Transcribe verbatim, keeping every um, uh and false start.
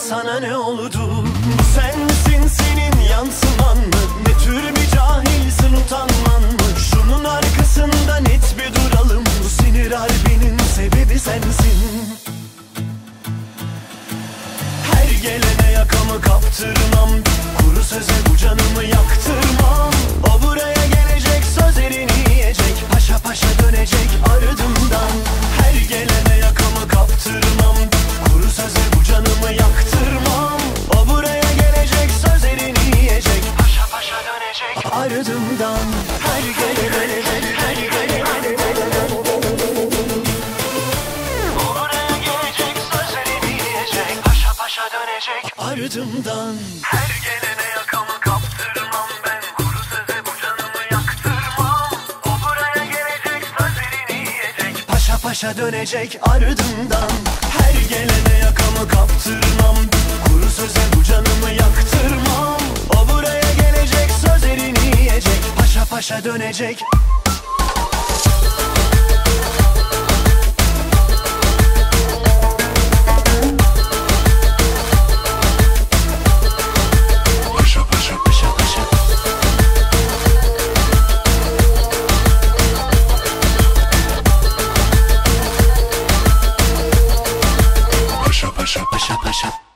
sana ne oldu? Bu sen misin, senin yansıman mı? Ne tür bir cahilsin, utanman mı? Şunun arkasında net bir duralım. Bu sinir harbinin sebebi sensin. Her gelene yakamı kaptırmam, kuru söze bu canımı yaktırmam. O buraya gelecek, sözlerini yiyecek, paşa paşa dönecek ardımdan. Her gelene yakamı kaptırmam, kuru söze bu canımı yaktırmam. O buraya gelecek, sözlerini yiyecek, paşa paşa dönecek ardımdan. Her gelene, her gelene, o buraya gelecek, sözlerini yiyecek, paşa paşa dönecek ardımdan. Her gelene yakamı kaptırmam ben, kuru söze bu canımı yaktırmam. O buraya gelecek, sözlerini yiyecek, paşa paşa dönecek ardımdan. Her gelene yakamı kaptırmam, kuru söze bu canımı yaktırmam. O buraya gelecek, sözlerini yiyecek, paşa paşa dönecek. Paşa paşa paşa.